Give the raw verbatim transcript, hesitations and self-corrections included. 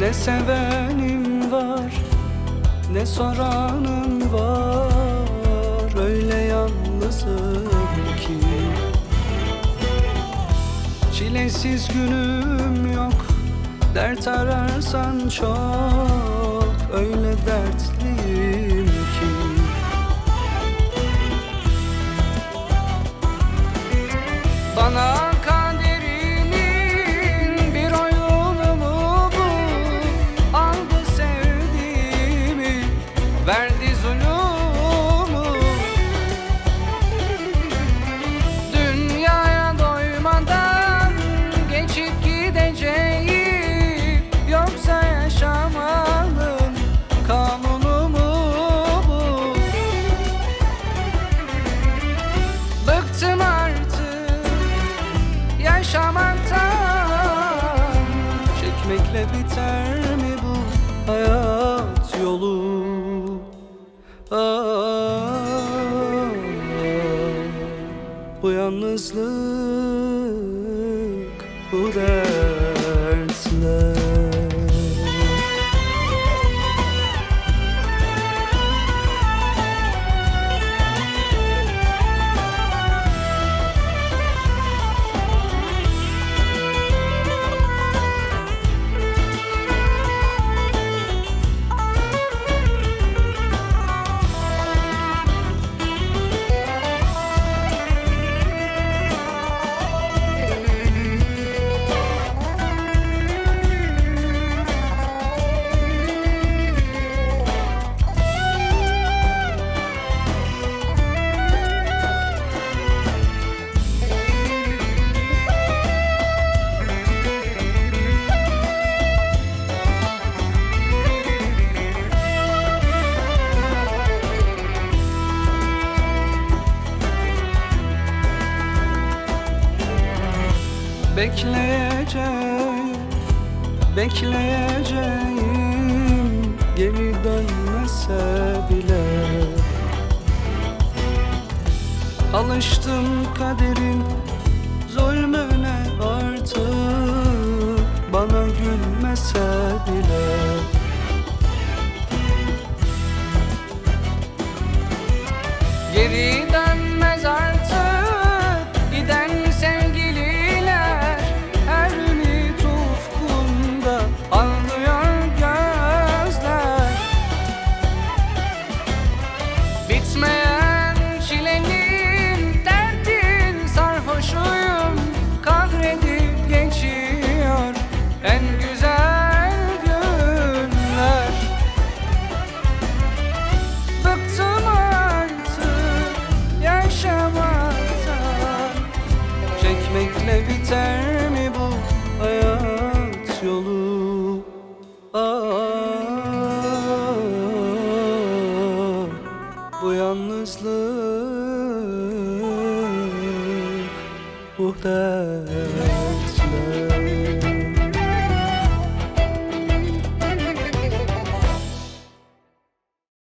Ne sevenim var, ne soranım var. Öyle yalnızım ki çilesiz günüm yok. Dert ararsan çok, öyle dertliyim ki. Bana kaderinin bir oyunu mu bu? Aldı sevdiğimi, verdi zulümü. Dünyaya doymadan geçip gideceğim, yoksa yaşamanın kanunu mu bu? Bıktım artık yaşamaktan, çekmekle biter mi bu hayat yolu? Ah, bu yalnızlık, bu dertler. Bekleyeceğim, bekleyeceğim, geri dönmese bile. Alıştım kaderin zulmüne artık, bana gülmese bile. Geri dönmez artık giden sevgililer, her ümit ufkunda ağlıyor gözler. Bitmeyen çilenin derdin sarhoşuyum, kahredip geçiyor en güzel günler. Bıktım artık yaşamaktan, çekmekle biter mi bu hayat yolu? Ah, bu yalnızlık, bu dertler.